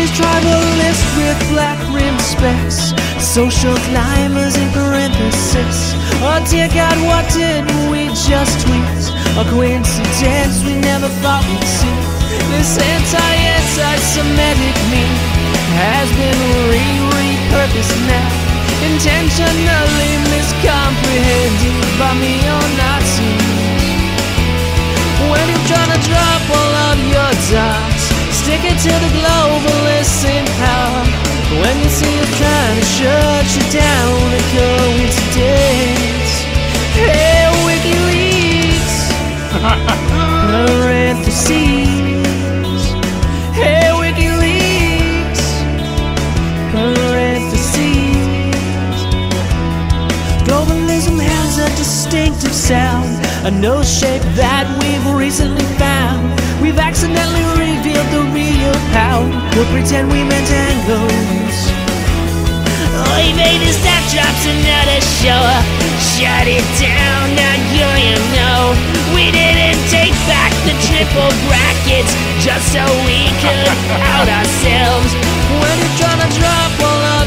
Chinese tribalist with black rim specs, social climbers in parenthesis. Oh dear God, what did we just tweet? A coincidence we never thought we'd see. This anti-Semitic meme has been repurposed now, intentionally miscomprehended by me or Nazis. When you're trying to drop all of your dots, stick it to the globalists in power. When you see them trying to shut you down, a coincidence. Hey, WikiLeaks, parentheses. Hey, WikiLeaks, parentheses. Globalism has a distinctive sound, a nose shape that we've recently found. We've accidentally revealed the real power. We'll pretend we meant angles. Oh, he made his that drops another show. Shut it down, now you know. We didn't take back the triple brackets just so we could out ourselves. When you're trying to drop all